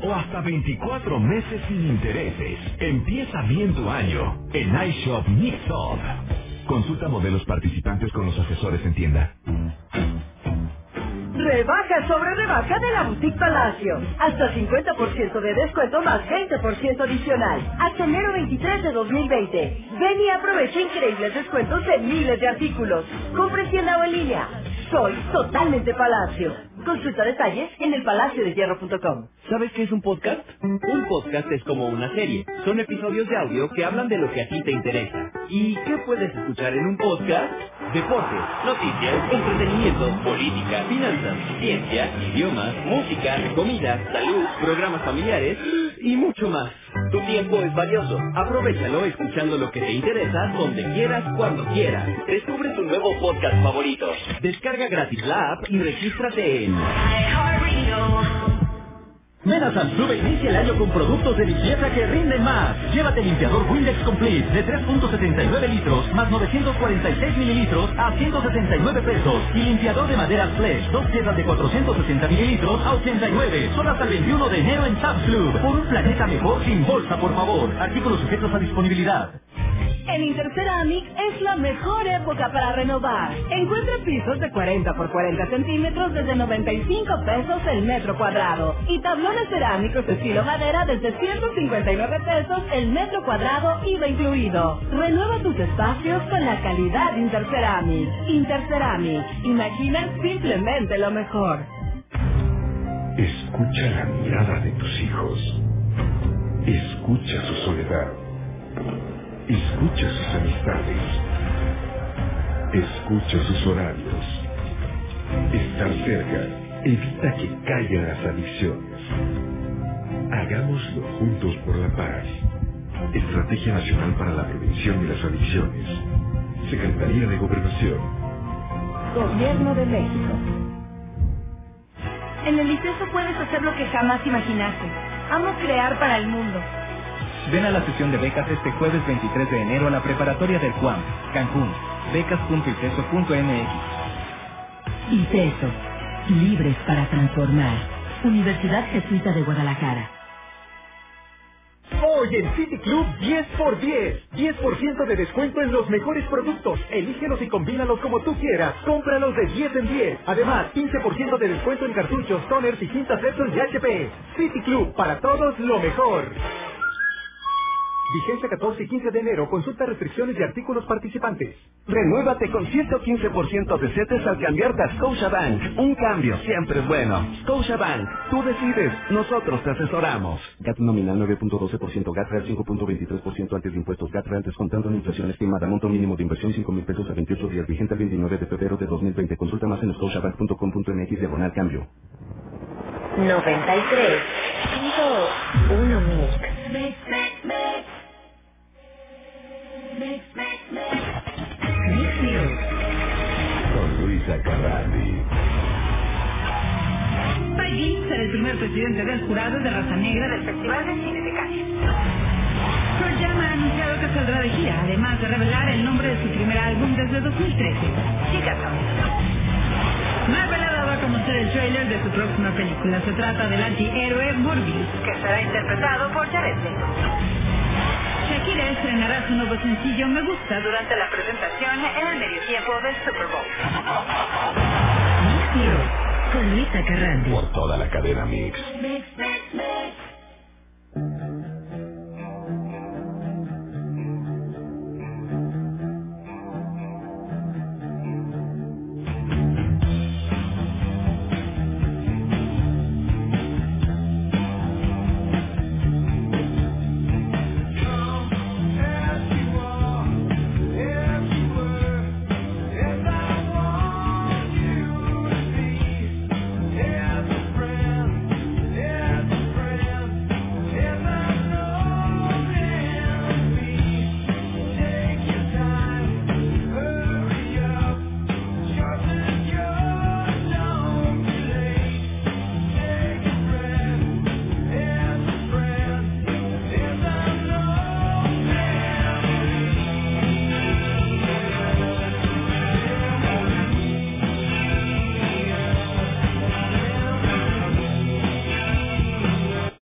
o hasta 24 meses sin intereses. Empieza bien tu año en iShop Mixup. Consulta modelos participantes con los asesores en tienda. Rebaja sobre rebaja de la Boutique Palacio. Hasta 50% de descuento más 20% adicional. Hasta enero 23 de 2020. Ven y aprovecha increíbles descuentos en miles de artículos. Compre en tienda o en línea. Soy totalmente Palacio. Consulta detalles en elpalaciodehierro.com. ¿Sabes qué es un podcast? Un podcast es como una serie. Son episodios de audio que hablan de lo que a ti te interesa. ¿Y qué puedes escuchar en un podcast? Deportes, noticias, entretenimiento, política, finanzas, ciencia, idiomas, música, comida, salud, programas familiares y mucho más. Tu tiempo es valioso. Aprovéchalo escuchando lo que te interesa donde quieras, cuando quieras. Descubre tu nuevo podcast favorito. Descarga gratis la app y regístrate en Ven a Samsung e inicia el año con productos de limpieza que rinden más. Llévate limpiador Windex Complete de 3.79 litros más 946 mililitros a 169 pesos. Y limpiador de madera Flex, 2 piezas de 460 mililitros a 89. Solo hasta el 21 de enero en Samsung. Por un planeta mejor sin bolsa, por favor. Artículos sujetos a disponibilidad. En Interceramic es la mejor época para renovar. Encuentra pisos de 40 por 40 centímetros desde 95 pesos el metro cuadrado. Y tablones cerámicos estilo madera desde 159 pesos el metro cuadrado, IVA incluido. Renueva tus espacios con la calidad de Interceramic. Interceramic. Imagina simplemente lo mejor. Escucha la mirada de tus hijos. Escucha su soledad. Escucha sus amistades. Escucha sus horarios. Estar cerca evita que caigan las adicciones. Hagámoslo juntos por la paz. Estrategia Nacional para la Prevención de las Adicciones. Secretaría de Gobernación. Gobierno de México. En el ICESO puedes hacer lo que jamás imaginaste. Amo crear para el mundo. Ven a la sesión de becas este jueves 23 de enero a la preparatoria del CUAM, Cancún. becas.iceso.mx. ICESO. Libres para transformar. Universidad Jesuita de Guadalajara. Hoy en City Club 10x10. 10% de descuento en los mejores productos. Elígelos y combínalos como tú quieras. Cómpralos de 10 en 10. Además, 15% de descuento en cartuchos, toners y cintas Epson y HP. City Club, para todos lo mejor. Vigencia 14 y 15 de enero. Consulta restricciones y artículos participantes. Renuévate con 115% de CETES al cambiarte a Scotiabank. Un cambio siempre es bueno. Scotiabank, tú decides, nosotros te asesoramos. GAT nominal 9.12%, GAT real 5.23% antes de impuestos, GAT real descontando la inflación estimada, monto mínimo de inversión 5,000 pesos a 28 días, vigente el 29 de febrero de 2020. Consulta más en scotiabank.com.mx/cambio. 93.1 Mix. Con Luisa Carrandi. Paige será el primer presidente del jurado de raza negra del Festival de Cine de Cannes. Pearl Jam ha anunciado que saldrá de gira, además de revelar el nombre de su primer álbum desde 2013, Chicago. Marvel ha dado a conocer el tráiler de su próxima película. Se trata del antihéroe Morbius, que será interpretado por Jared Leto. Shakira estrenará su nuevo sencillo Me Gusta durante la presentación en el medio tiempo del Super Bowl. Mix Hero, con Luisa Carrandi. Por toda la cadena Mix.